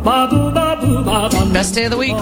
Best day of the week.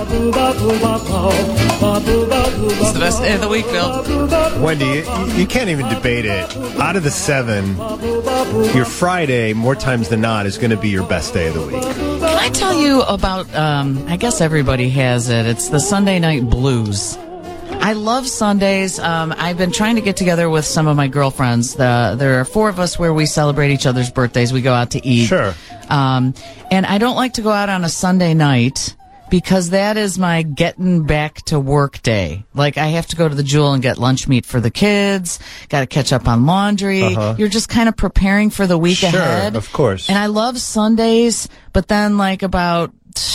It's the best day of the week, Bill. Wendy, you can't even debate it. Out of the 7, your Friday, more times than not, is going to be your best day of the week. Can I tell you about, I guess everybody has it. It's the Sunday night blues. I love Sundays. I've been trying to get together with some of my girlfriends. There are 4 of us where we celebrate each other's birthdays. We go out to eat. Sure. And I don't like to go out on a Sunday night because that is my getting back to work day. Like, I have to go to the Jewel and get lunch meat for the kids. Got to catch up on laundry. Uh-huh. You're just kind of preparing for the week ahead. Sure, of course. And I love Sundays, but then like about,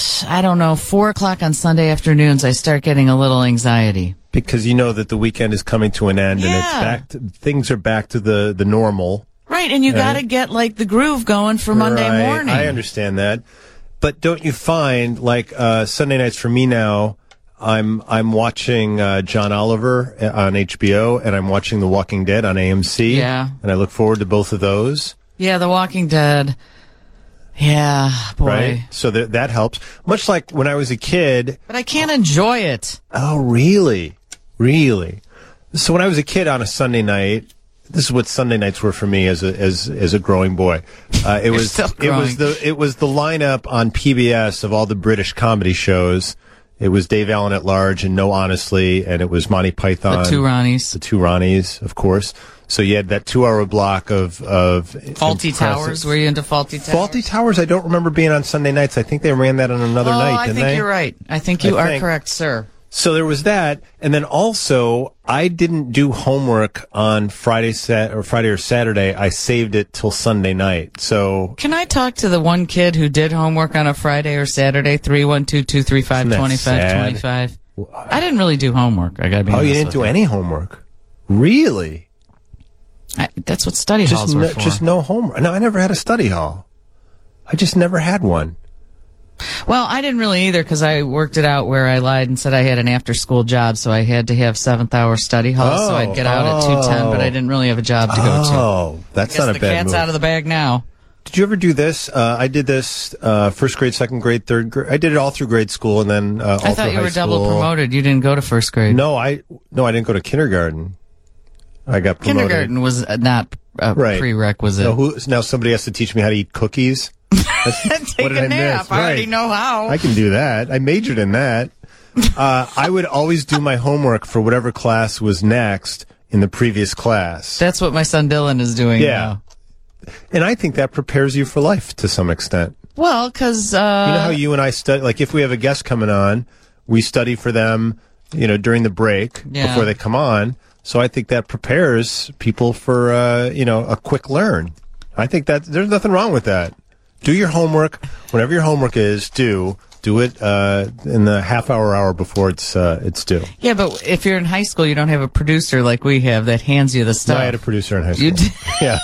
4 o'clock on Sunday afternoons, I start getting a little anxiety. Because you know that the weekend is coming to an end, and things are back to the normal. Right, and you got to get like the groove going for Monday morning. I understand that. But don't you find, like, Sunday nights for me now, I'm watching John Oliver on HBO, and I'm watching The Walking Dead on AMC. Yeah. And I look forward to both of those. Yeah, The Walking Dead. Yeah, boy. Right? So that helps. Much like when I was a kid. But I can't enjoy it. Oh, really? Really? So when I was a kid on a Sunday night, this is what Sunday nights were for me as a growing boy. It was the lineup on PBS of all the British comedy shows. It was Dave Allen at Large and No Honestly, and it was Monty Python. The Two Ronnies, of course. So you had that 2-hour block of Fawlty Towers. Were you into Fawlty Towers? Fawlty Towers, I don't remember being on Sunday nights. I think they ran that on another night, didn't they? I think you're right. I think you are correct, sir. So there was that, and then also I didn't do homework on Friday or Saturday. I saved it till Sunday night. So can I talk to the one kid who did homework on a Friday or Saturday? 312-235-2525. I didn't really do homework. I got to be honest. Oh, you didn't do any homework? Really? That's what study halls were for. Just no homework. No, I never had a study hall. I just never had one. Well, I didn't really either because I worked it out where I lied and said I had an after-school job, so I had to have 7th-hour study hall, so I'd get out at 2:10, but I didn't really have a job to go to. Oh, that's not a bad move. The cat's out of the bag now. Did you ever do this? I did this first grade, second grade, third grade. I did it all through grade school and then all through high school. I thought you were double promoted. You didn't go to first grade. No, I didn't go to kindergarten. I got promoted. Kindergarten was not a prerequisite. Now somebody has to teach me how to eat cookies? Take a nap. I already know how. I can do that. I majored in that. I would always do my homework for whatever class was next in the previous class. That's what my son Dylan is doing now. And I think that prepares you for life to some extent. Well, because... you know how you and I study... Like, if we have a guest coming on, we study for them, during the break before they come on. So I think that prepares people for, a quick learn. I think that there's nothing wrong with that. Do your homework. Whatever your homework is, do it in the hour before it's due. Yeah, but if you're in high school, you don't have a producer like we have that hands you the stuff. No, I had a producer in high school. You did? Yeah.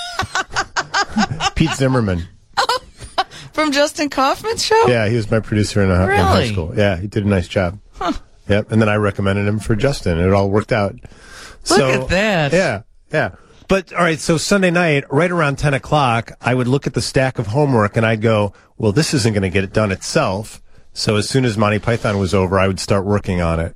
Pete Zimmerman. From Justin Kaufman's show? Yeah, he was my producer in high school. Yeah, he did a nice job. Huh. Yep, and then I recommended him for Justin. It all worked out. Look at that. Yeah. But, all right, so Sunday night, right around 10 o'clock, I would look at the stack of homework, and I'd go, well, this isn't going to get it done itself. So as soon as Monty Python was over, I would start working on it.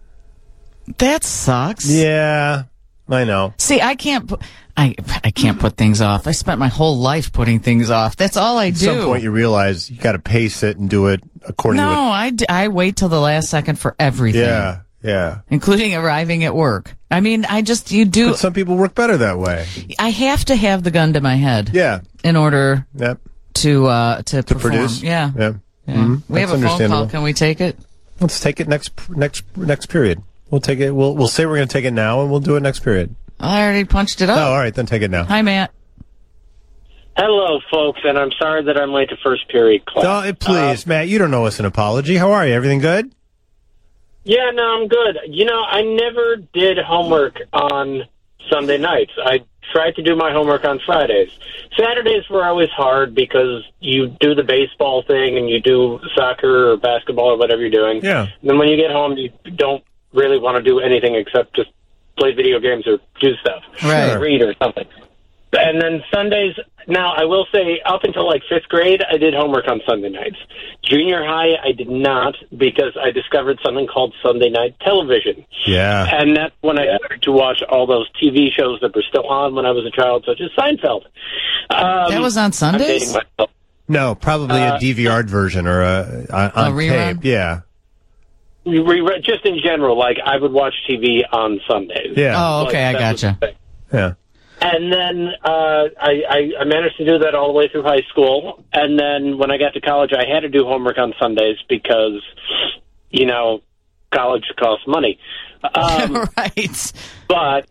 That sucks. Yeah, I know. See, I can't put things off. I spent my whole life putting things off. That's all I do. At some point, you realize you got to pace it and do it according to it. No, I wait till the last second for everything. Yeah. Including arriving at work. I mean, you do. But some people work better that way. I have to have the gun to my head. Yeah. In order to perform. Produce. Yeah. Mm-hmm. We have a phone call. Can we take it? Let's take it next period. We'll take it. We'll say we're going to take it now, and we'll do it next period. I already punched it up. Oh, all right. Then take it now. Hi, Matt. Hello, folks, and I'm sorry that I'm late to first period class. Oh, please, Matt, you don't owe us an apology. How are you? Everything good? Yeah, no, I'm good. I never did homework on Sunday nights. I tried to do my homework on Fridays. Saturdays were always hard because you do the baseball thing and you do soccer or basketball or whatever you're doing. Yeah. And then when you get home, you don't really want to do anything except just play video games or do stuff. Right. Or read or something. And then Sundays, now I will say up until like 5th grade, I did homework on Sunday nights. Junior high, I did not because I discovered something called Sunday night television. Yeah. And that's when I started to watch all those TV shows that were still on when I was a child, such as Seinfeld. That was on Sundays? No, probably a DVR'd version or on tape. Yeah. Just in general, like I would watch TV on Sundays. Yeah. Oh, okay, I gotcha. Yeah. And then I managed to do that all the way through high school. And then when I got to college, I had to do homework on Sundays because, college costs money. Right. But,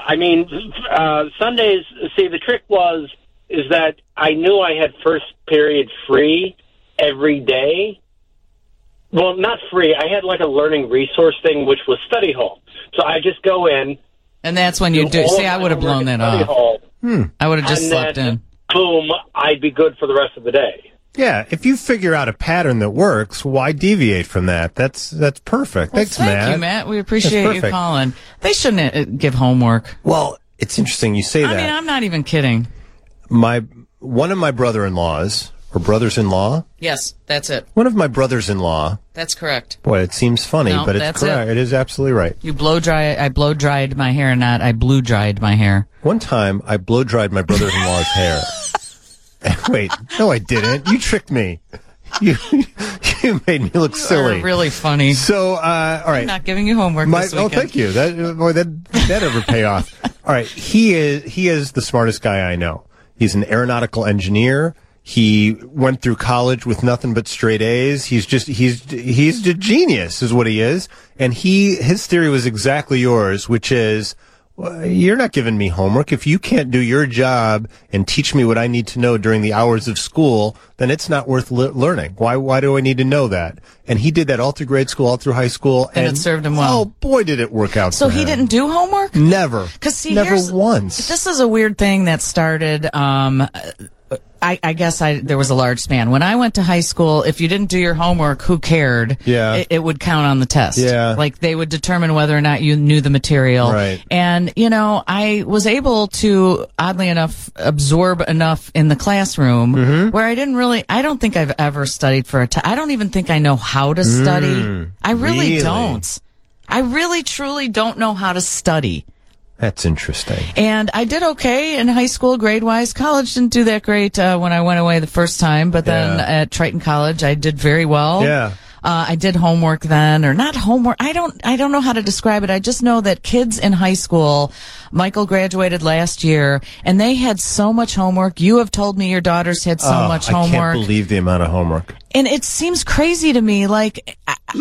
Sundays, see, the trick is that I knew I had first period free every day. Well, not free. I had like a learning resource thing, which was study hall. So I just go in. And that's when you do. See, I would have blown that off. I would have just slept in. Boom, I'd be good for the rest of the day. Yeah, if you figure out a pattern that works, why deviate from that? That's perfect. Well, Thanks, thank Matt. you, Matt. We appreciate you calling. They shouldn't give homework. Well, it's interesting you say that. I mean, I'm not even kidding. One of my brother-in-laws, or brothers-in-law? Yes, that's it. One of my brothers-in-law. That's correct. Boy, it seems funny, but it's correct. It is absolutely right. I blow-dried my hair, not I blue-dried my hair. One time, I blow-dried my brother-in-law's hair. Wait, no, I didn't. You tricked me. You made me look silly. You're really funny. So, all right. I'm not giving you homework this weekend. Oh, thank you. That ever pay off. All right. He is the smartest guy I know. He's an aeronautical engineer. He went through college with nothing but straight A's. He's a genius is what he is. And his theory was exactly yours, which is, well, you're not giving me homework. If you can't do your job and teach me what I need to know during the hours of school, then it's not worth learning. Why do I need to know that? And he did that all through grade school, all through high school. And it served him well. Oh, boy, did it work out So for him. he didn't do homework? Never. Never once. This is a weird thing that started... I guess there was a large span. When I went to high school, if you didn't do your homework, who cared? Yeah. It would count on the test. Yeah. Like they would determine whether or not you knew the material. Right. And, I was able to, oddly enough, absorb enough in the classroom where I don't think I've ever studied for a test. I don't even think I know how to study. I really don't. I really, truly don't know how to study. That's interesting. And I did okay in high school, grade-wise. College didn't do that great when I went away the first time, but then at Triton College, I did very well. Yeah. I did homework then, or not homework. I don't know how to describe it. I just know that kids in high school, Michael graduated last year, and they had so much homework. You have told me your daughters had so much homework. I can't believe the amount of homework. And it seems crazy to me, like,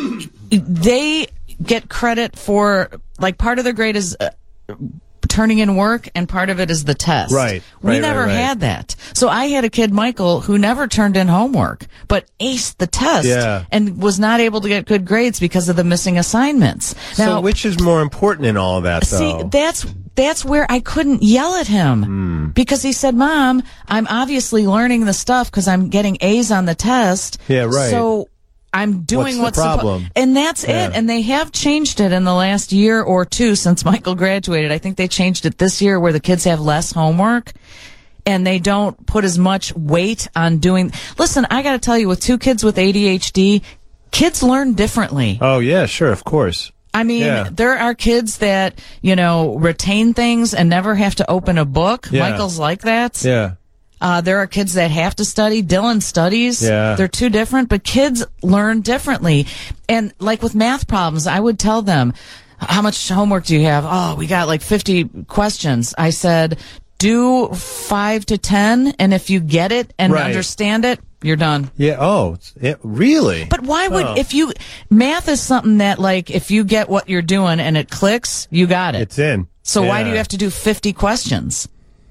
they get credit for, like, part of their grade is... turning in work, and part of it is the test. Right. We never had that. So I had a kid, Michael, who never turned in homework, but aced the test and was not able to get good grades because of the missing assignments. Now, so which is more important in all of that, though? See, that's where I couldn't yell at him because he said, Mom, I'm obviously learning the stuff because I'm getting A's on the test. Yeah, right. So I'm doing what's the problem? And that's it. And they have changed it in the last year or two since Michael graduated. I think they changed it this year where the kids have less homework and they don't put as much weight on doing. Listen, I got to tell you, with two kids with ADHD, kids learn differently. Oh, yeah, sure, of course. I mean, there are kids that, retain things and never have to open a book. Yeah. Michael's like that. Yeah. There are kids that have to study. Dylan studies. Yeah. They're two different, but kids learn differently. And like with math problems, I would tell them, how much homework do you have? Oh, we got like 50 questions. I said, do 5 to 10, and if you get it and understand it, you're done. Yeah. Oh, really? But why would, math is something that, like, if you get what you're doing and it clicks, you got it. It's in. So why do you have to do 50 questions?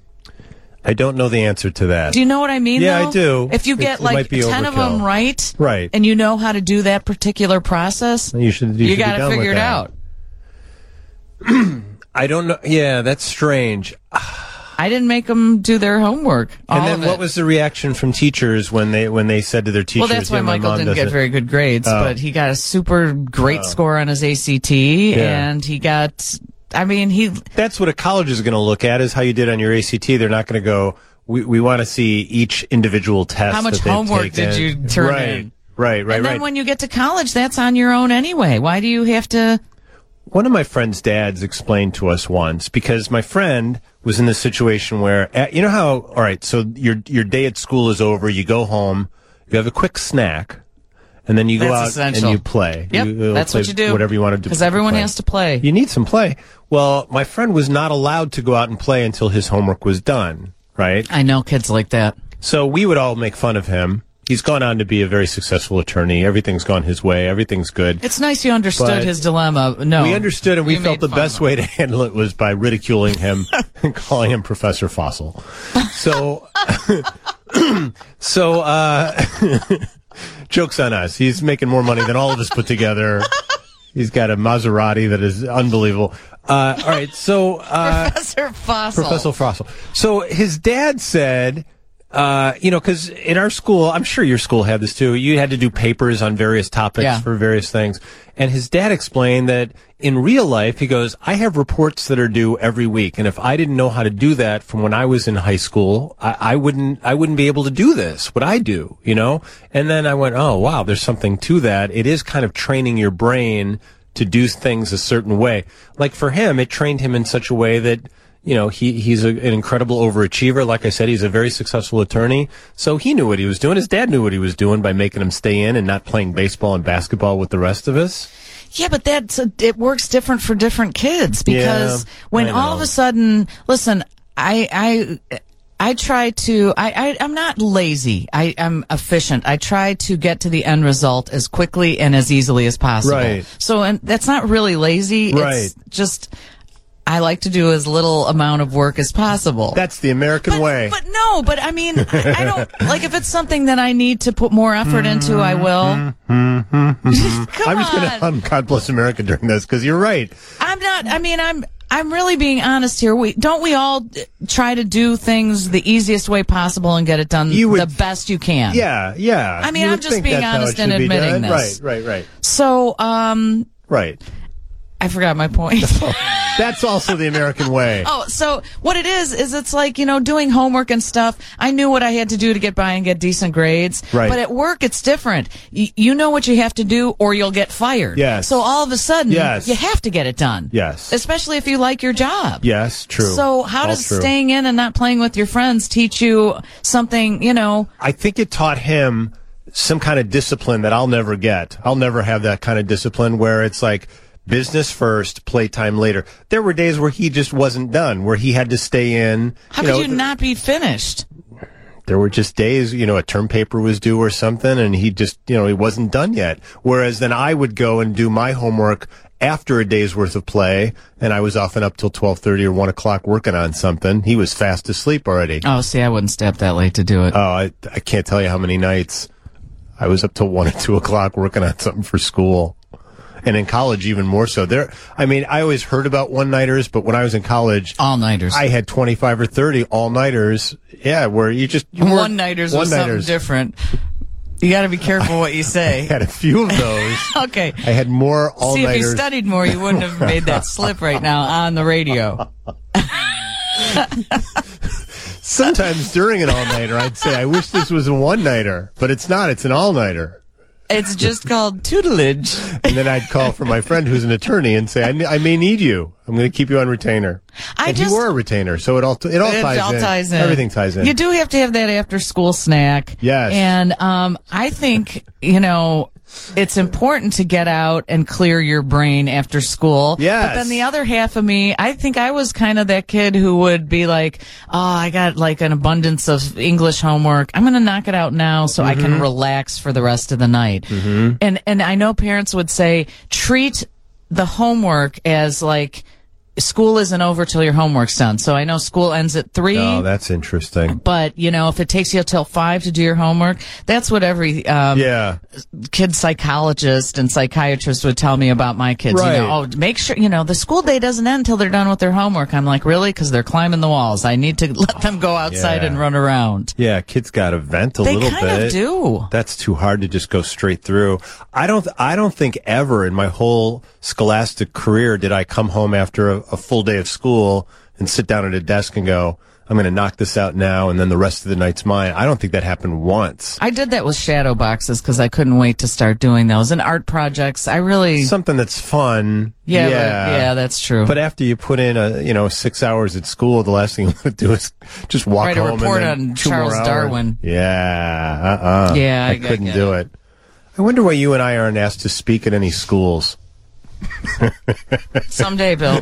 I don't know the answer to that. Do you know what I mean, Yeah, though? I do. If you get like 10 of them right, and you know how to do that particular process, you got to figure it out. I don't know. Yeah, that's strange. I didn't make them do their homework. And then what was the reaction from teachers when they said to their teachers? Well, that's why Michael didn't get very good grades, but he got a super great score on his ACT, and he got I mean, That's what a college is going to look at, is how you did on your ACT. They're not going to go, we want to see each individual test. How much homework did you turn in? Right. And then when you get to college, that's on your own anyway. Why do you have to? One of my friend's dads explained to us once, because my friend was in this situation where, you know how, all right, so your day at school is over, you go home, you have a quick snack, and then you go out and you play. Yep, that's what you do. Whatever you want to do. Because everyone has to play. You need some play. Well, my friend was not allowed to go out and play until his homework was done, right? I know kids like that. So we would all make fun of him. He's gone on to be a very successful attorney. Everything's gone his way. Everything's good. It's nice you understood his dilemma. No. We understood, and we felt the best way to handle it was by ridiculing him and calling him Professor Fossil. So, joke's on us. He's making more money than all of us put together. He's got a Maserati that is unbelievable. All right, so... Professor Fossil. Professor Fossil. So his dad said... because in our school, I'm sure your school had this too, you had to do papers on various topics for various things. And his dad explained that in real life, he goes, I have reports that are due every week. And if I didn't know how to do that from when I was in high school, I wouldn't be able to do this, what I do, And then I went, oh, wow, there's something to that. It is kind of training your brain to do things a certain way. Like for him, it trained him in such a way that, he's an incredible overachiever. Like I said, he's a very successful attorney. So he knew what he was doing. His dad knew what he was doing by making him stay in and not playing baseball and basketball with the rest of us. Yeah, but it works different for different kids, because when all of a sudden, listen, I try to, I'm not lazy. I'm efficient. I try to get to the end result as quickly and as easily as possible. Right. So, and that's not really lazy. Right. It's just, I like to do as little amount of work as possible. That's the American way. But I mean, I don't, like, if it's something that I need to put more effort into, I will. I'm just going to hum God Bless America during this, because you're right. I'm really being honest here. Don't we all try to do things the easiest way possible and get it done the best you can? Yeah. I mean, I'm just being honest and admitting this. Right. So, right. I forgot my point. That's also the American way. Oh, so what it is it's like, doing homework and stuff. I knew what I had to do to get by and get decent grades. Right. But at work, it's different. You know what you have to do or you'll get fired. Yes. So all of a sudden, you have to get it done. Yes. Especially if you like your job. Yes, true. So how does staying in and not playing with your friends teach you something, I think it taught him some kind of discipline that I'll never get. I'll never have that kind of discipline where it's like, business first, playtime later. There were days where he just wasn't done, where he had to stay in. How could you not be finished? There were just days, a term paper was due or something, and he just, he wasn't done yet. Whereas then I would go and do my homework after a day's worth of play, and I was often up till 12:30 or 1 o'clock working on something. He was fast asleep already. Oh, see, I wouldn't stay up that late to do it. Oh, I can't tell you how many nights I was up till 1 or 2 o'clock working on something for school. And in college, even more so. I always heard about one-nighters, but when I was in college... All-nighters. I had 25 or 30 all-nighters. Yeah, where you one-nighters was something different. You got to be careful what you say. I had a few of those. Okay. I had more all-nighters. See, if you studied more, you wouldn't have made that slip right now on the radio. Sometimes during an all-nighter, I'd say, I wish this was a one-nighter. But it's not. It's an all-nighter. It's just called tutelage. And then I'd call for my friend who's an attorney and say, I may need you. I'm going to keep you on retainer. You were a retainer, so it all ties in. Everything ties in. You do have to have that after-school snack. Yes. And I think, it's important to get out and clear your brain after school. Yes. But then the other half of me, I think I was kind of that kid who would be like, oh, I got like an abundance of English homework. I'm going to knock it out now so I can relax for the rest of the night. Mm-hmm. And I know parents would say, treat the homework as like, school isn't over till your homework's done. So I know school ends at 3. Oh, that's interesting. But, if it takes you till 5 to do your homework, that's what every kid psychologist and psychiatrist would tell me about my kids. Right. Make sure, the school day doesn't end until they're done with their homework. I'm like, really? Because they're climbing the walls. I need to let them go outside and run around. Yeah, kids got to vent a little bit. They kind of do. That's too hard to just go straight through. I don't think ever in my whole scholastic career did I come home after a full day of school and sit down at a desk and go, I'm going to knock this out now, and then the rest of the night's mine. I don't think that happened once. I did that with shadow boxes because I couldn't wait to start doing those. And art projects, something that's fun. Yeah, that's true. But after you put in 6 hours at school, the last thing you want to do is just walk home a report and then on 2 Charles more hours. Darwin. Yeah, Yeah, I couldn't do it. I wonder why you and I aren't asked to speak at any schools. Someday, Bill.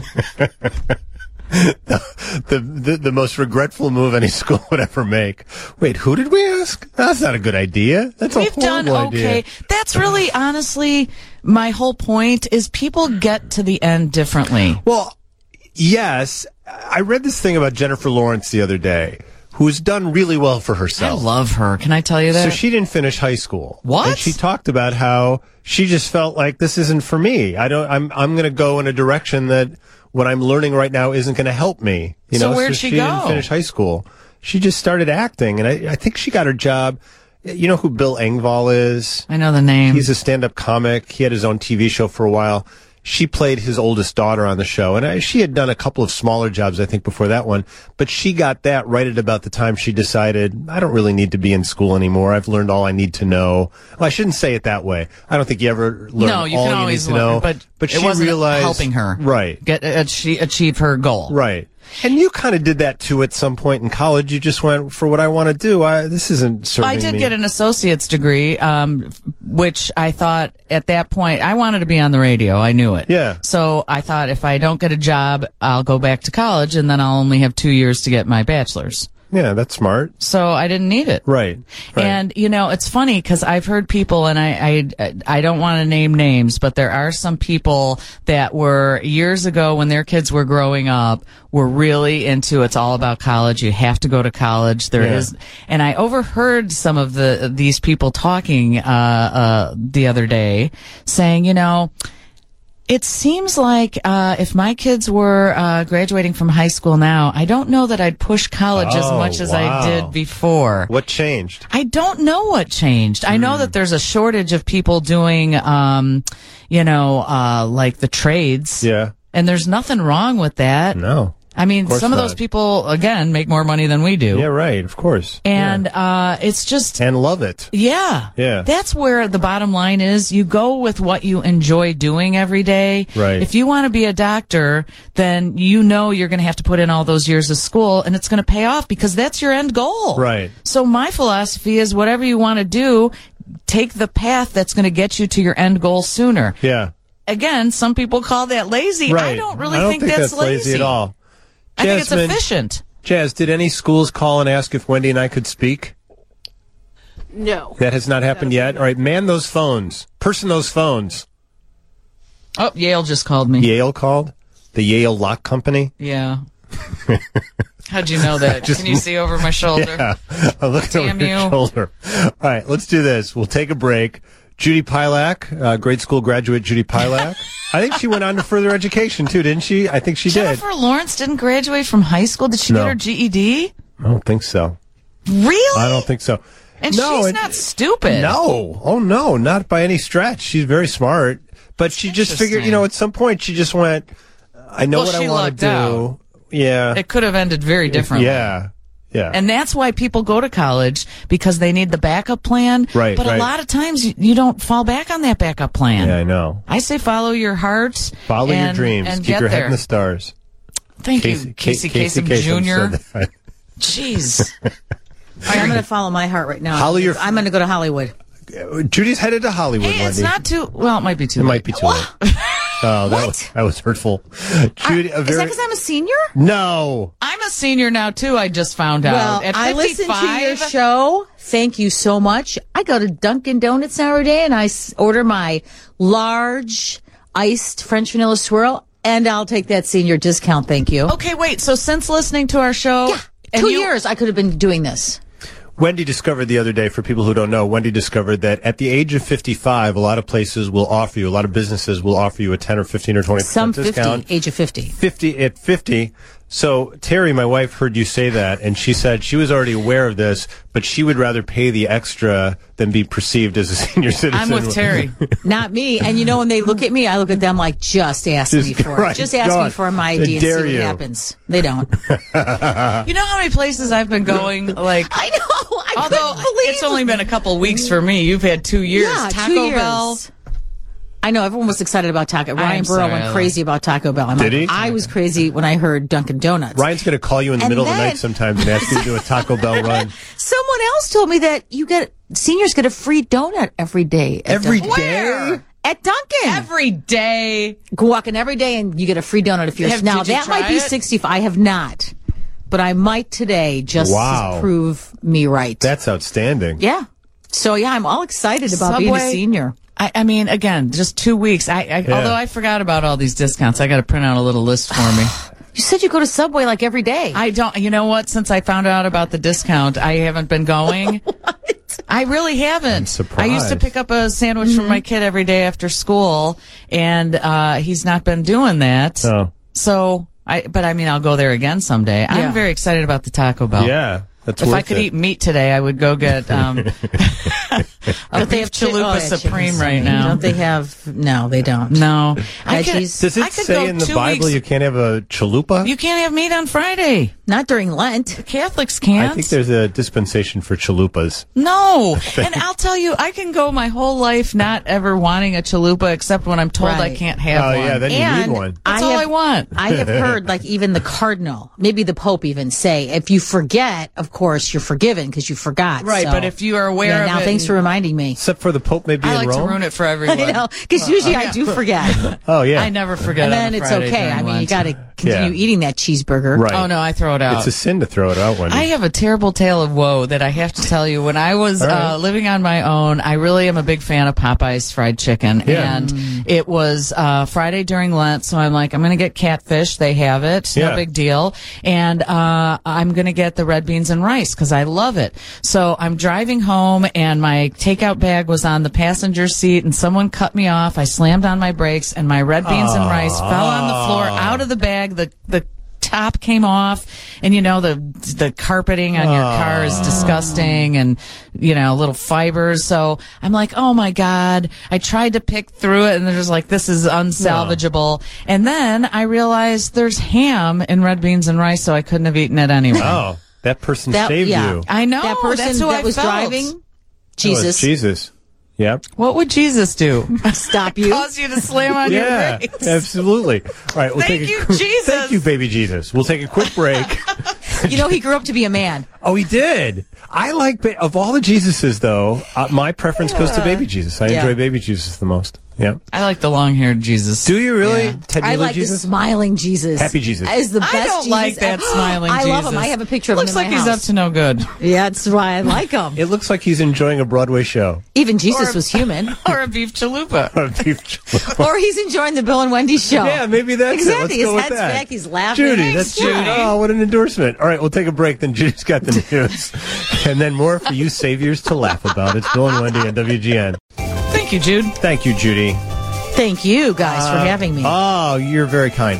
The most regretful move any school would ever make. Wait, who did we ask? That's not a good idea. We've done okay. Idea. That's really, honestly, my whole point is people get to the end differently. Well, yes. I read this thing about Jennifer Lawrence the other day, who's done really well for herself. I love her. Can I tell you that? So she didn't finish high school. What? And she talked about how she just felt like this isn't for me. I'm going to go in a direction that what I'm learning right now isn't going to help me. So where'd she go? She didn't finish high school. She just started acting, and I think she got her job. You know who Bill Engvall is? I know the name. He's a stand-up comic. He had his own TV show for a while. She played his oldest daughter on the show, and she had done a couple of smaller jobs, I think, before that one. But she got that right at about the time she decided, I don't really need to be in school anymore. I've learned all I need to know. Well, I shouldn't say it that way. I don't think you ever learn all you need to know. But she wasn't realized, helping her, right? She achieve her goal, right? And you kind of did that too at some point in college. You just went, for what I want to do, this isn't serving me. I did get an associate's degree, which I thought at that point, I wanted to be on the radio. I knew it. Yeah. So I thought if I don't get a job, I'll go back to college, and then I'll only have 2 years to get my bachelor's. Yeah, that's smart. So I didn't need it. Right. And, it's funny because I've heard people, and I don't want to name names, but there are some people that were years ago when their kids were growing up were really into it's all about college. You have to go to college. There is, and I overheard some of these people talking the other day saying, it seems like if my kids were graduating from high school now, I don't know that I'd push college as much as I did before. What changed? I don't know what changed. I know that there's a shortage of people doing, like the trades. Yeah. And there's nothing wrong with that. No. I mean, some of those people, again, make more money than we do. Yeah, right. Of course. And it's just... And love it. Yeah. Yeah. That's where the bottom line is. You go with what you enjoy doing every day. Right. If you want to be a doctor, then you're going to have to put in all those years of school, and it's going to pay off because that's your end goal. Right. So my philosophy is whatever you want to do, take the path that's going to get you to your end goal sooner. Yeah. Again, some people call that lazy. Right. I don't really think that's lazy at all. I think it's efficient. Jazz, did any schools call and ask if Wendy and I could speak? No. That has not happened yet? All right, man those phones. Person those phones. Oh, Yale just called me. Yale called? The Yale Lock Company? Yeah. How'd you know that? Can you see over my shoulder? Yeah, I'm looking over your shoulder. All right, let's do this. We'll take a break. Judy Pilak, grade school graduate Judy Pilak. I think she went on to further education, too, didn't she? I think she did. Jennifer Lawrence didn't graduate from high school? Did she get her GED? I don't think so. Really? I don't think so. And she's not stupid. No. Oh, no, not by any stretch. She's very smart. But she just figured, at some point she just went, I know what I want to do. Out. Yeah. It could have ended very differently. Yeah. Yeah. And that's why people go to college, because they need the backup plan. Right. But a lot of times you don't fall back on that backup plan. Yeah, I know. I say follow your heart. Follow your dreams. And keep your head in the stars. Thank you, Casey Kasem Jr. Jeez. I'm going to follow my heart right now. I'm going to go to Hollywood. Judy's headed to Hollywood. Hey, it's not too. Well, it might be too. It might be too late. Oh, that was hurtful. Judy, is that because I'm a senior? No, I'm a senior now too. I just found out. Well, at 55, I listen to your show. Thank you so much. I go to Dunkin' Donuts every day, and I order my large iced French vanilla swirl, and I'll take that senior discount. Thank you. Okay, wait. So since listening to our show, yeah, 2 years I could have been doing this. Wendy discovered the other day, for people who don't know, Wendy discovered that at the age of 55, a lot of places will offer you, a lot of businesses will offer you a 10 or 15 or 20% Some discount. 50, age of 50. 50 at 50, So, Terry, my wife, heard you say that, and she said she was already aware of this, but she would rather pay the extra than be perceived as a senior citizen. I'm with Terry. Not me. And when they look at me, I look at them like, just ask me for it. Just ask me for my ID and see what happens. They don't. You know how many places I've been going? Like, I know. Although it's only been a couple weeks for me. You've had 2 years. Yeah, Taco 2 years. Bell. I know everyone was excited about Taco. Ryan Burrow went crazy about Taco Bell. Did he? I was crazy when I heard Dunkin' Donuts. Ryan's going to call you in the middle of the night sometimes and ask you to do a Taco Bell run. Someone else told me that seniors get a free donut every day. Every day? Where? At Dunkin'. Every day. Go walking every day and you get a free donut if you're... Now, did you that try might be it? 65. I have not. But I might today just to prove me right. That's outstanding. Yeah. So, I'm all excited about being a senior. I mean, again, just 2 weeks. Although I forgot about all these discounts, I got to print out a little list for me. You said you go to Subway like every day. I don't. You know what? Since I found out about the discount, I haven't been going. What? I really haven't. I'm surprised. I used to pick up a sandwich from my kid every day after school, and he's not been doing that. Oh. So, I'll go there again someday. Yeah. I'm very excited about the Taco Bell. Yeah. That's If worth I could it. eat meat today, I would go get a beef chalupa supreme right now. Don't they have? No, they don't. No. Veggies? Does it say in the Bible you can't have a chalupa? You can't have meat on Friday. Not during Lent. Catholics can't. I think there's a dispensation for chalupas. No. And I'll tell you, I can go my whole life not ever wanting a chalupa except when I'm told I can't have one. Oh, yeah, then you need one. That's all I want. I have heard, like, even the cardinal, maybe the Pope even say, if you forget, of course, you're forgiven because you forgot. Right, so, but if you are aware of now, it. thanks for reminding me. Except for the Pope may be I in like Rome. to ruin it for everyone. I know, because usually I do forget. Oh, yeah. I never forget. And then on a it's Friday okay. during I mean, you Lent. got to continue eating that cheeseburger. Right. Oh, no, I throw it out. It's a sin to throw it out, Wendy. I have a terrible tale of woe that I have to tell you. When I was living on my own, I really am a big fan of Popeye's fried chicken. Yeah. And it was Friday during Lent, so I'm like, I'm going to get catfish. They have it. No big deal. And I'm going to get the red beans and rice because I love it. So I'm driving home, and my takeout bag was on the passenger seat, and someone cut me off. I slammed on my brakes, and my red beans and rice fell on the floor out of the bag. The top came off, and the carpeting on your car is disgusting, and little fibers. So I'm like, oh my God. I tried to pick through it, and there's like, this is unsalvageable. And then I realized there's ham in red beans and rice, so I couldn't have eaten it anyway. Oh, that person saved you. I know. That person that's who that I was felt. driving, Oh, it's Jesus. Yep. What would Jesus do? Stop you. Cause you to slam on your brakes. Absolutely. All right, we'll Thank take you, a Jesus. Thank you, baby Jesus. We'll take a quick break. He grew up to be a man. Oh, he did. I like of all the Jesuses, though. My preference goes to baby Jesus. I enjoy baby Jesus the most. Yeah. I like the long-haired Jesus. Do you really? Yeah. Ted I Mueller like Jesus? the smiling Jesus. Happy Jesus. Is the best I don't Jesus like that ever. smiling I Jesus. love him. I have a picture of Looks him in like my he's house. up to no good. Yeah, that's why I like him. It looks like he's enjoying a Broadway show. Even Jesus was human. Or a beef chalupa. Or he's enjoying the Bill and Wendy show. Yeah, maybe that's exactly. it. Let's His go with head's that. back. He's laughing. Judy, Thanks, that's Judy. Oh, what an endorsement. All right, we'll take a break. Then Judy's got the news. And then more for you saviors to laugh about. It's Bill and Wendy on WGN. Thank you, Jude. Thank you, Judy. Thank you guys for having me. Oh, you're very kind.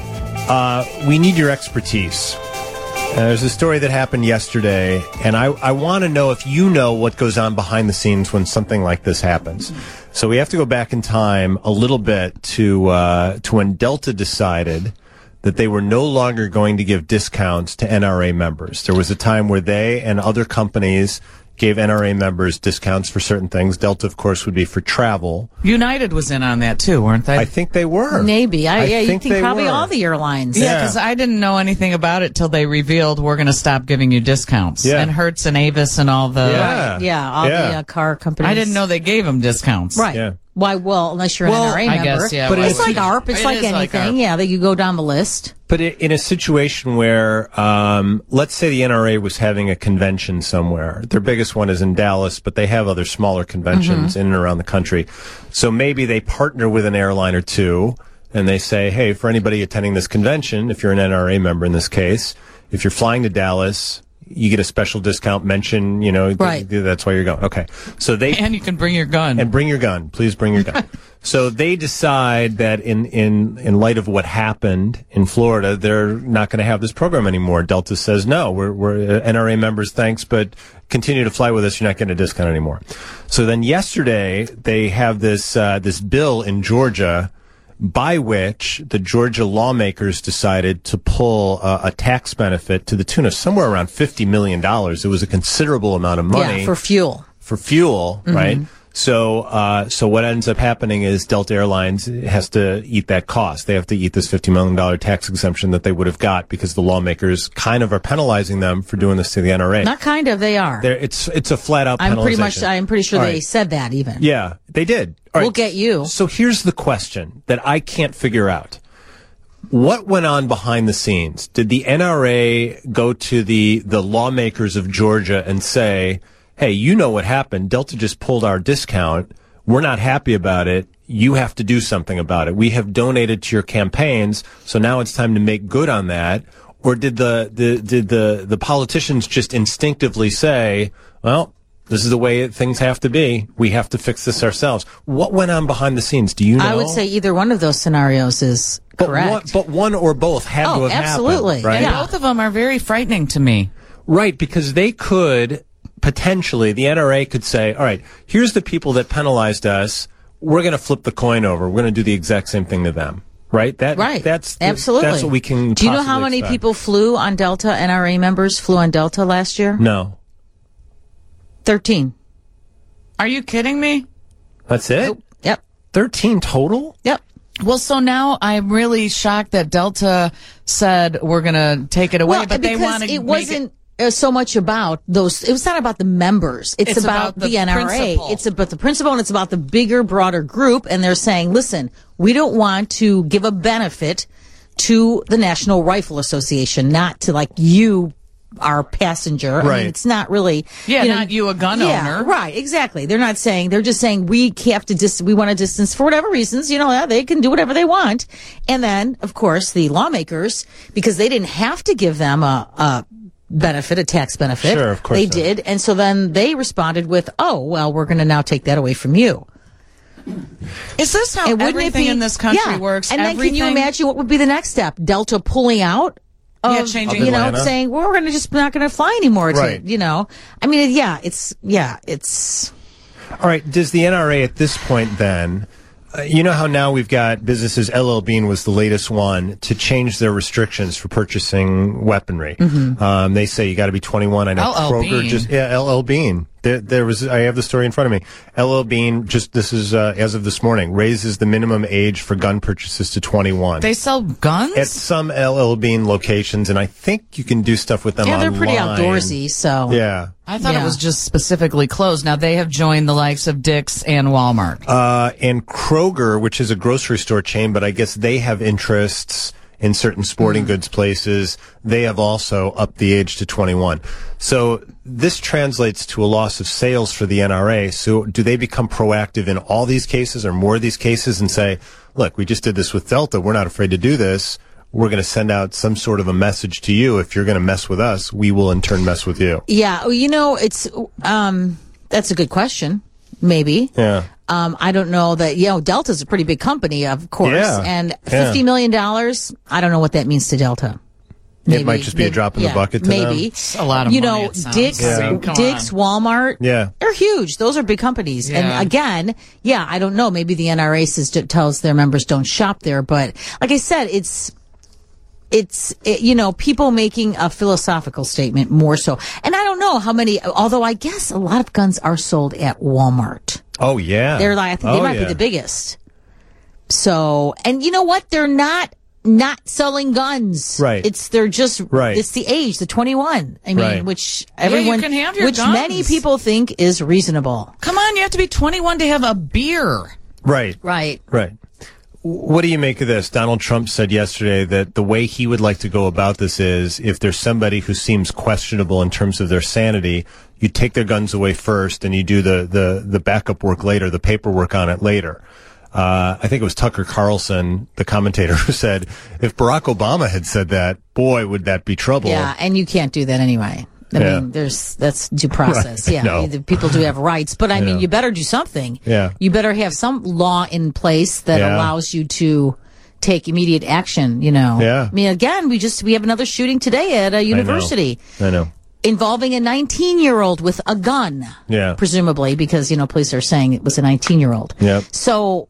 We need your expertise. There's a story that happened yesterday, and I want to know if you know what goes on behind the scenes when something like this happens. So we have to go back in time a little bit to when Delta decided that they were no longer going to give discounts to NRA members. There was a time where they and other companies gave NRA members discounts for certain things. Delta, of course, would be for travel. United was in on that too, weren't they? I think they were. Maybe. I you think they probably were. all the airlines. Yeah, because I didn't know anything about it till they revealed we're going to stop giving you discounts. Yeah. And Hertz and Avis and all the... Yeah. Yeah, all the car companies. I didn't know they gave them discounts. Right. Yeah. Why? Well, unless you're an NRA I member. guess, yeah. But It's like ARP. It's It like is like anything. ARP. Yeah, that you go down the list. But in a situation where, let's say the NRA was having a convention somewhere. Their biggest one is in Dallas, but they have other smaller conventions in and around the country. So maybe they partner with an airline or two, and they say, hey, for anybody attending this convention, if you're an NRA member in this case, if you're flying to Dallas, you get a special discount mention, Right. that's why you're going. Okay. So And you can bring your gun. and bring your gun. Please bring your gun. So they decide that in light of what happened in Florida, they're not going to have this program anymore. Delta says, no, we're NRA members, thanks, but continue to fly with us. You're not getting a discount anymore. So then yesterday, they have this bill in Georgia by which the Georgia lawmakers decided to pull a tax benefit to the tune of somewhere around $50 million. It was a considerable amount of money. Yeah, for fuel. Right? So what ends up happening is Delta Airlines has to eat that cost. They have to eat this $50 million tax exemption that they would have got because the lawmakers kind of are penalizing them for doing this to the NRA. Not kind of, they are. It's a flat out penalization. I'm pretty sure they said that even. Yeah, they did. All we'll get you. So here's the question that I can't figure out. What went on behind the scenes? Did the NRA go to the lawmakers of Georgia and say, hey, you know what happened. Delta just pulled our discount. We're not happy about it. You have to do something about it. We have donated to your campaigns, so now it's time to make good on that. Or did the politicians just instinctively say, well, this is the way things have to be. We have to fix this ourselves. What went on behind the scenes? Do you know? I would say either one of those scenarios is correct. But one or both had to have absolutely. happened. Right? And both of them are very frightening to me. Right, because they could... Potentially, the NRA could say, all right, here's the people that penalized us. We're going to flip the coin over. We're going to do the exact same thing to them. Right? That's absolutely. That's what we can Do you know how many people flew on Delta, NRA members flew on Delta last year? No. 13. Are you kidding me? That's it? Nope. Yep. 13 total? Yep. Well, so now I'm really shocked that Delta said we're going to take it away, but they want to it wasn't so much about those. It was not about the members. It's about the NRA. Principle. It's about the principle, and it's about the bigger, broader group. And they're saying, listen, we don't want to give a benefit to the National Rifle Association, not to like you, our passenger. Right. I mean, it's not really. not you, a gun owner. Right, exactly. They're not saying, they're just saying we have to we want to distance for whatever reasons, they can do whatever they want. And then, of course, the lawmakers, because they didn't have to give them a tax benefit. Sure, of course. They did. And so then they responded with, oh, well, we're going to now take that away from you. Is this how everything in this country works? And then can you imagine what would be the next step? Delta pulling out? Changing, saying, well, we're not going to fly anymore. Right. I mean, it's. All right. Does the NRA at this point then, you know how now we've got businesses, LL Bean was the latest one to change their restrictions for purchasing weaponry. Mm-hmm. They say you got to be 21. I know Kroger LL Bean. There was, I have the story in front of me. LL Bean, this is as of this morning, raises the minimum age for gun purchases to 21. They sell guns? At some LL Bean locations, and I think you can do stuff with them online. Yeah, they're pretty outdoorsy, so. Yeah. I thought it was just specifically closed. Now, they have joined the likes of Dick's and Walmart. And Kroger, which is a grocery store chain, but I guess they have interests in certain sporting goods places. They have also upped the age to 21. So this translates to a loss of sales for the NRA. So do they become proactive in all these cases or more of these cases and say, look, we just did this with Delta. We're not afraid to do this. We're going to send out some sort of a message to you. If you're going to mess with us, we will in turn mess with you. Yeah. It's, that's a good question. Maybe. Yeah. I don't know that, Delta's a pretty big company, of course. Yeah. And $50 million, I don't know what that means to Delta. Maybe, it might just be a drop in the bucket to them. It's a lot of money, Dick's, Walmart, they're huge. Those are big companies. Yeah. And again, I don't know. Maybe the NRA tells their members don't shop there. But like I said, it's people making a philosophical statement more so. And I don't know how many, although I guess a lot of guns are sold at Walmart. Oh, yeah. They're I think they might be the biggest. So, and you know what? They're not selling guns. Right. They're just, it's the age, the 21. I mean, which everyone, you can have your which guns. Many people think is reasonable. Come on, you have to be 21 to have a beer. Right. Right. Right. What do you make of this? Donald Trump said yesterday that the way he would like to go about this is if there's somebody who seems questionable in terms of their sanity, you take their guns away first and you do the backup work later, the paperwork on it later. I think it was Tucker Carlson, the commentator, who said, if Barack Obama had said that, boy, would that be trouble. Yeah, and you can't do that anyway. I mean, that's due process. Right, Yeah, people do have rights, but I mean, you better do something. Yeah. You better have some law in place that allows you to take immediate action, Yeah. I mean, again, we have another shooting today at a university. I know. Involving a 19-year-old with a gun. Yeah. Presumably, because, police are saying it was a 19-year-old. Yeah. So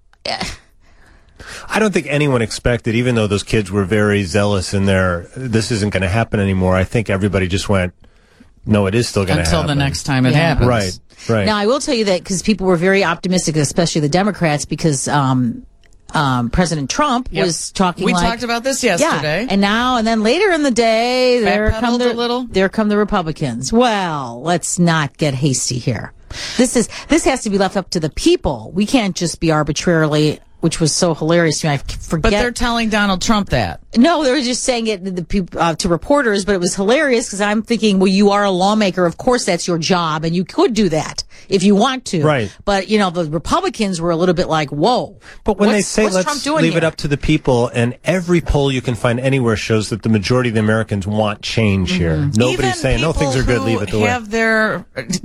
I don't think anyone expected, even though those kids were very zealous in this isn't going to happen anymore. I think everybody just went, no, it is still going to happen. Until the next time it happens. Right. Now, I will tell you that because people were very optimistic, especially the Democrats, because President Trump was talking. We talked about this yesterday. Yeah, and then later in the day, there come the Republicans. Well, let's not get hasty here. This has to be left up to the people. We can't just be arbitrarily, which was so hilarious to me. I forget. But they're telling Donald Trump that. No, they were just saying it to reporters, but it was hilarious because I'm thinking, well, you are a lawmaker. Of course, that's your job, and you could do that if you want to. Right. But, the Republicans were a little bit like, whoa. But when they say let's leave it up to the people, and every poll you can find anywhere shows that the majority of the Americans want change here. Nobody's Even saying, no, things are good, leave it the way. Have their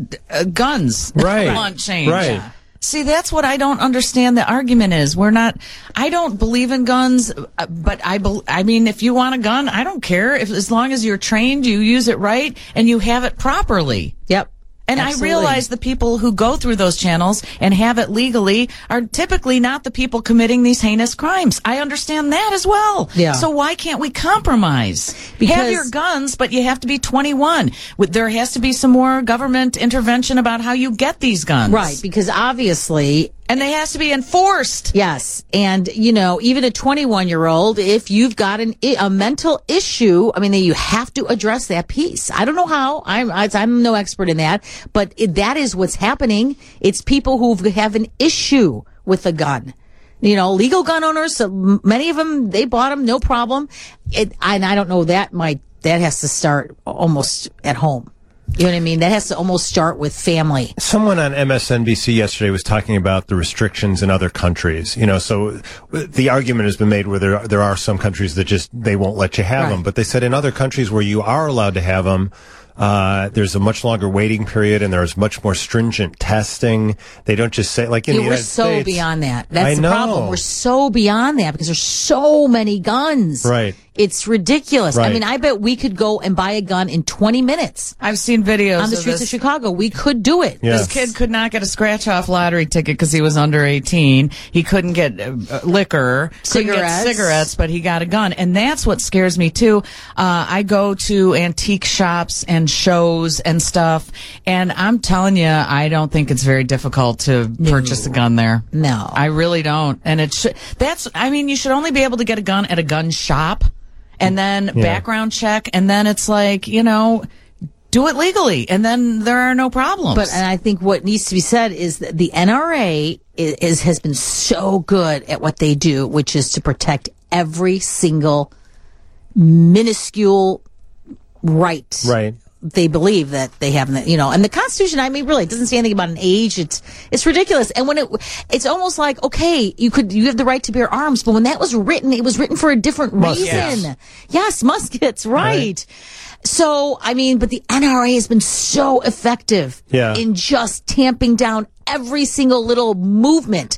guns want change. Right. Yeah. See, that's what I don't understand. The argument is I don't believe in guns, but I mean, if you want a gun, I don't care. As long as you're trained, you use it right, and you have it properly. Yep. And absolutely. I realize the people who go through those channels and have it legally are typically not the people committing these heinous crimes. I understand that as well. Yeah. So why can't we compromise? Have your guns, but you have to be 21. There has to be some more government intervention about how you get these guns. Right, because obviously... And they has to be enforced. Yes. And, even a 21-year-old, if you've got a mental issue, I mean, you have to address that piece. I don't know how. I'm no expert in that. But that is what's happening. It's people who have an issue with a gun. Legal gun owners, so many of them, they bought them, no problem. And I don't know, that has to start almost at home. You know what I mean? That has to almost start with family. Someone on MSNBC yesterday was talking about the restrictions in other countries. So the argument has been made where there are some countries that they won't let you have them. But they said in other countries where you are allowed to have them, there's a much longer waiting period and there's much more stringent testing. They don't just say, like in the United States. We're so beyond that. That's the problem. We're so beyond that because there's so many guns. Right. It's ridiculous. Right. I mean, I bet we could go and buy a gun in 20 minutes. I've seen videos on the streets of Chicago. We could do it. Yes. This kid could not get a scratch-off lottery ticket because he was under 18. He couldn't get liquor, cigarettes, but he got a gun. And that's what scares me, too. I go to antique shops and shows and stuff, and I'm telling you, I don't think it's very difficult to purchase a gun there. No. I really don't. And you should only be able to get a gun at a gun shop. And then background check, and then it's like, do it legally, and then there are no problems. And I think what needs to be said is that the NRA has been so good at what they do, which is to protect every single minuscule right. Right. They believe that they have, and the Constitution, I mean, really, it doesn't say anything about an age. It's ridiculous. And when it's almost like, okay, you have the right to bear arms, but when that was written, it was written for a different reason. Yes, muskets, right. So, I mean, but the NRA has been so effective in just tamping down every single little movement.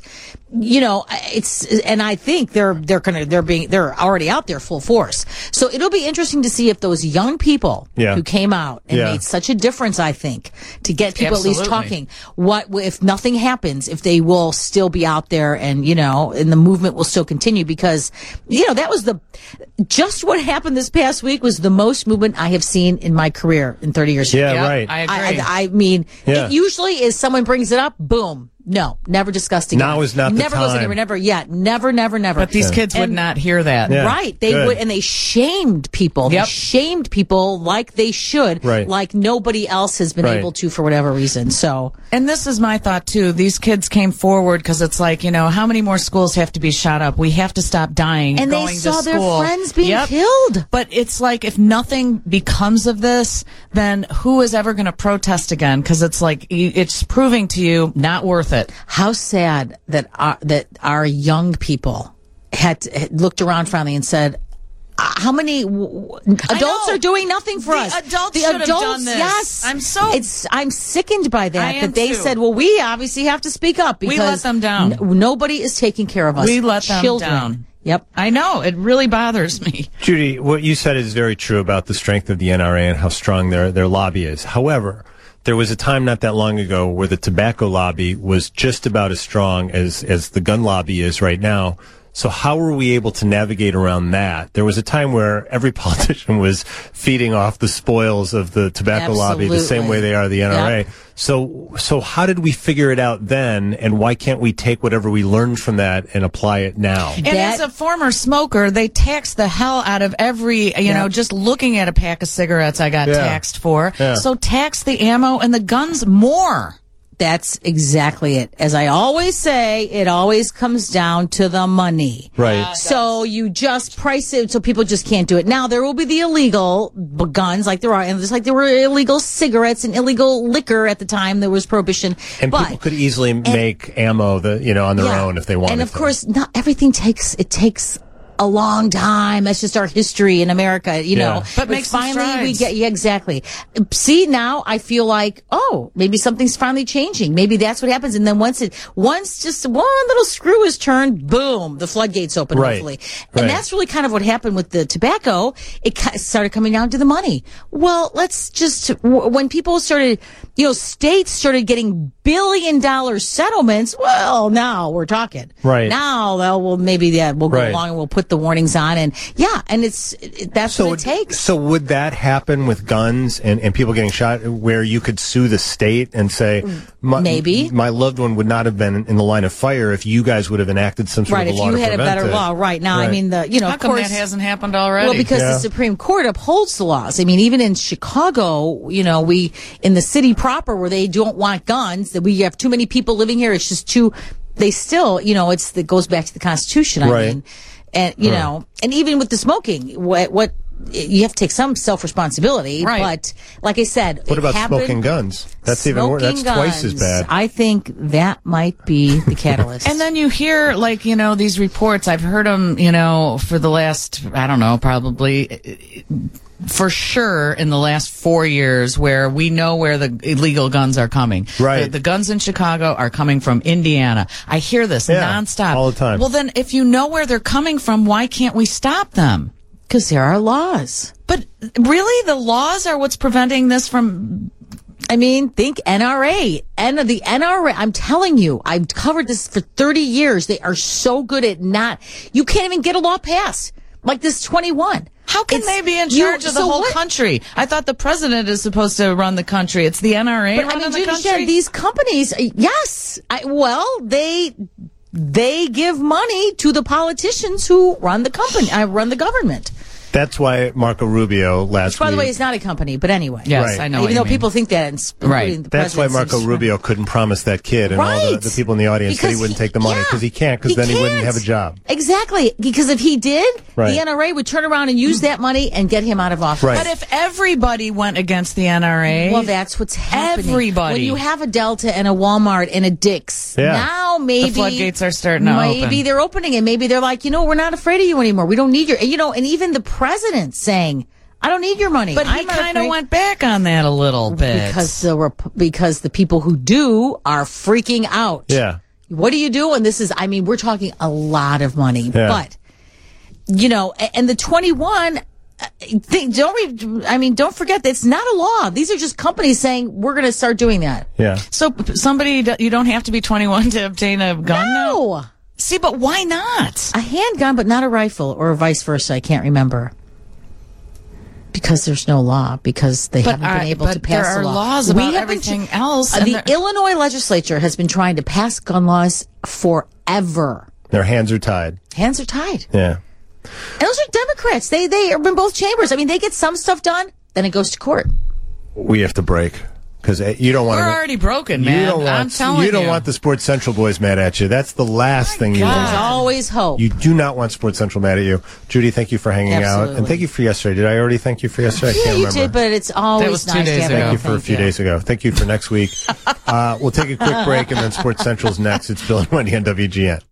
And I think they're already out there full force. So it'll be interesting to see if those young people who came out and made such a difference, I think, to get people at least talking. What if nothing happens, if they will still be out there and the movement will still continue because, that was just what happened this past week was the most movement I have seen in my career in 30 years. Yeah, right. I agree. I mean, it usually is someone brings it up, boom. No, never discussed again. Now is not the never time. Goes anywhere, never yet. Never. But these kids would not hear that. Yeah. Right. They would, and they shamed people. They shamed people like they should, like nobody else has been able to for whatever reason. So. And this is my thought too. These kids came forward because it's like, how many more schools have to be shot up? We have to stop dying and going they saw to school. Their friends being killed. But it's like, if nothing becomes of this, then who is ever going to protest again? Because it's like, it's proving to you not worth it. How sad that our young people had looked around finally and said, how many adults are doing nothing for us? The adults have done this. Yes, I'm sickened by that. That they said, well, we obviously have to speak up because we let them down. Nobody is taking care of us. We let them down. Yep. I know. It really bothers me. Judy, what you said is very true about the strength of the NRA and how strong their lobby is. However, there was a time not that long ago where the tobacco lobby was just about as strong as the gun lobby is right now. So how were we able to navigate around that? There was a time where every politician was feeding off the spoils of the tobacco lobby the same way they are the NRA. Yep. So how did we figure it out then, and why can't we take whatever we learned from that and apply it now? And as a former smoker, they tax the hell out of every, just looking at a pack of cigarettes I got taxed for. Yeah. So tax the ammo and the guns more. That's exactly it. As I always say, it always comes down to the money. Right. So you just price it so people just can't do it. Now, there will be the illegal guns like there are, and just like there were illegal cigarettes and illegal liquor at the time there was prohibition. And people could easily make ammo on their own if they wanted to. And of course, not everything takes a long time. That's just our history in America, But finally we get, exactly. See, now I feel like, maybe something's finally changing. Maybe that's what happens. And then once just one little screw is turned, boom, the floodgates open, hopefully. And that's really kind of what happened with the tobacco. It started coming down to the money. Well, when people started, states started getting $1 billion settlements, well, now we're talking. Right. Now, we'll go along and we'll put the warnings on, and that's what it takes. So would that happen with guns and people getting shot, where you could sue the state and say, maybe my loved one would not have been in the line of fire if you guys would have enacted some sort of a law to prevent it? Right, if you had a better law. Right now, I mean, how come that hasn't happened already? Well, because the Supreme Court upholds the laws. I mean, even in Chicago, we in the city proper where they don't want guns, that we have too many people living here. It's just too. They still, it goes back to the Constitution. I mean. And, and even with the smoking, what you have to take some self-responsibility. Right. But like I said, what about smoking guns? That's even worse. That's twice as bad. I think that might be the catalyst. And then you hear, these reports. I've heard them, for the last, I don't know, probably for sure in the last 4 years, where we know where the illegal guns are coming. Right. The guns in Chicago are coming from Indiana. I hear this nonstop. All the time. Well, then if you know where they're coming from, why can't we stop them? Because there are laws. But really, the laws are what's preventing this from... I mean, think NRA. And the NRA, I'm telling you, I've covered this for 30 years. They are so good at you can't even get a law passed. Like this 21. How can they be in charge of the whole country? I thought the president is supposed to run the country. It's the NRA running the country. These companies, yes. They give money to the politicians who run the company, run the government. That's why Marco Rubio last week... By the way, it's not a company, but anyway. Yes, I know. Even though people think that, right. That's why Marco Rubio couldn't promise that kid and all the people in the audience that he wouldn't take the money, because he can't, because then he wouldn't have a job. Exactly. Because if he did, the NRA would turn around and use that money and get him out of office. Right. But if everybody went against the NRA... Well, that's what's happening. Everybody. When you have a Delta and a Walmart and a Dick's, now maybe... The floodgates are starting to open. Maybe they're opening, and maybe they're like, we're not afraid of you anymore. We don't need your... and even the president saying, I don't need your money. But he kind of went back on that a little bit. Because the people who do are freaking out. Yeah. What do you do? And we're talking a lot of money. Yeah. But, and the 21 thing, don't forget that it's not a law. These are just companies saying, we're going to start doing that. Yeah. So you don't have to be 21 to obtain a gun now? No. See, but why not? A handgun, but not a rifle, or vice versa. I can't remember. Because there's no law, because they haven't been able to pass the law. There are laws about everything else. The Illinois legislature has been trying to pass gun laws forever. Their hands are tied. Hands are tied. Yeah. And those are Democrats. They are in both chambers. I mean, they get some stuff done, then it goes to court. We have to break. Because you don't want. We're already broken, man. I'm telling you. You don't want the Sports Central boys mad at you. That's the last thing you want. There's always hope. You do not want Sports Central mad at you. Judy, thank you for hanging out. And thank you for yesterday. Did I already thank you for yesterday? I can't remember. You did, but it's always nice to have Thank you for a few days ago. Thank you for next week. We'll take a quick break, and then Sports Central's next. It's Bill and Wendy on WGN.